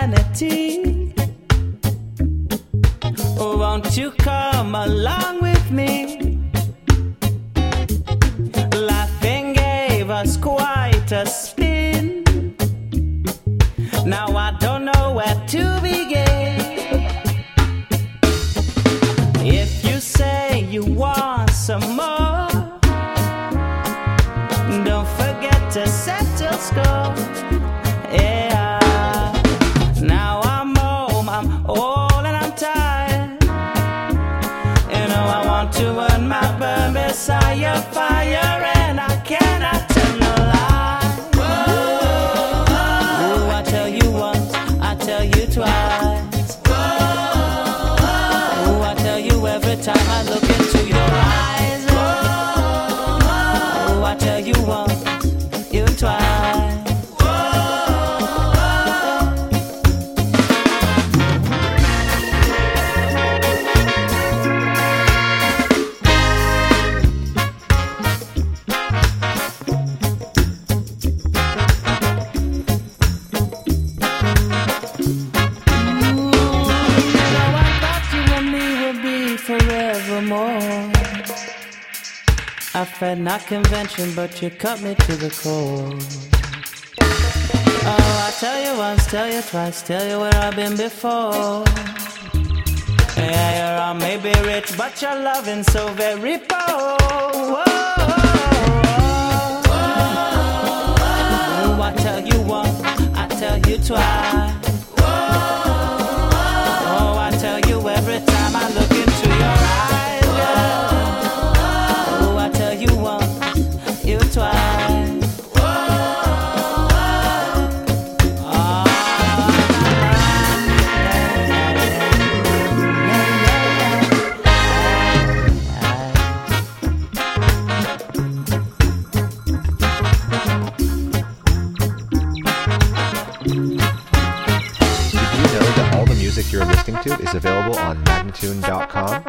eternity. Won't you come along with me? Laughing gave us quite a spin. Now I don't know where to begin. If you say you want some more, don't forget to settle score. Yeah. Now I'm home, I'm old and I'm tired. You know I want to burn my burn beside your fire, and I cannot tell no lie. Ooh, I tell you once, I tell you twice. Ooh, I tell you every time I look into your eyes. Ooh, I tell you once, you twice. I fed not convention, but you cut me to the core. Oh, I tell you once, tell you twice, tell you where I've been before. Yeah, you're all maybe rich, but your loving so very poor. Whoa, oh, I tell you once, I tell you twice. Oh, I tell you every time I look into your eyes, girl. You once, you twice. Did you know that all the music you're listening to is available on Magnatune.com?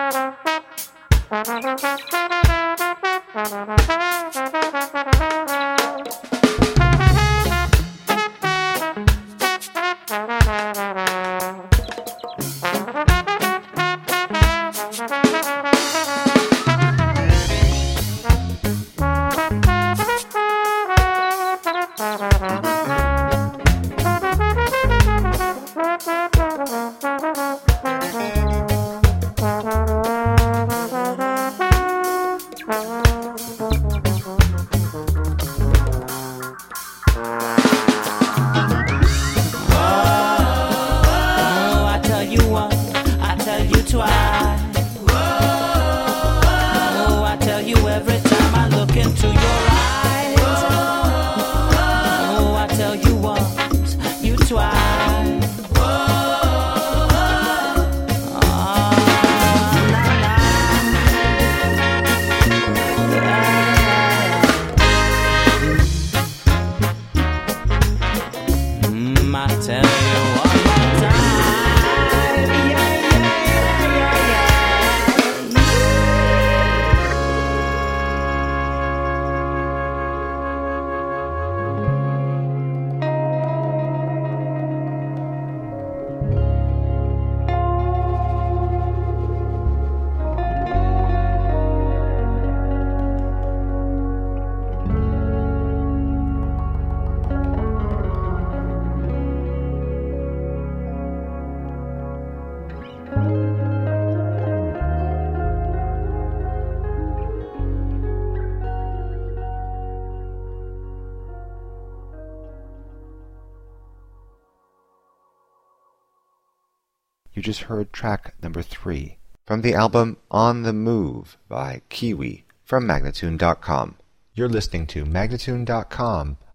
You just heard track number 3 from the album On the Move by Kiwi from Magnatune.com. You're listening to Magnatune.com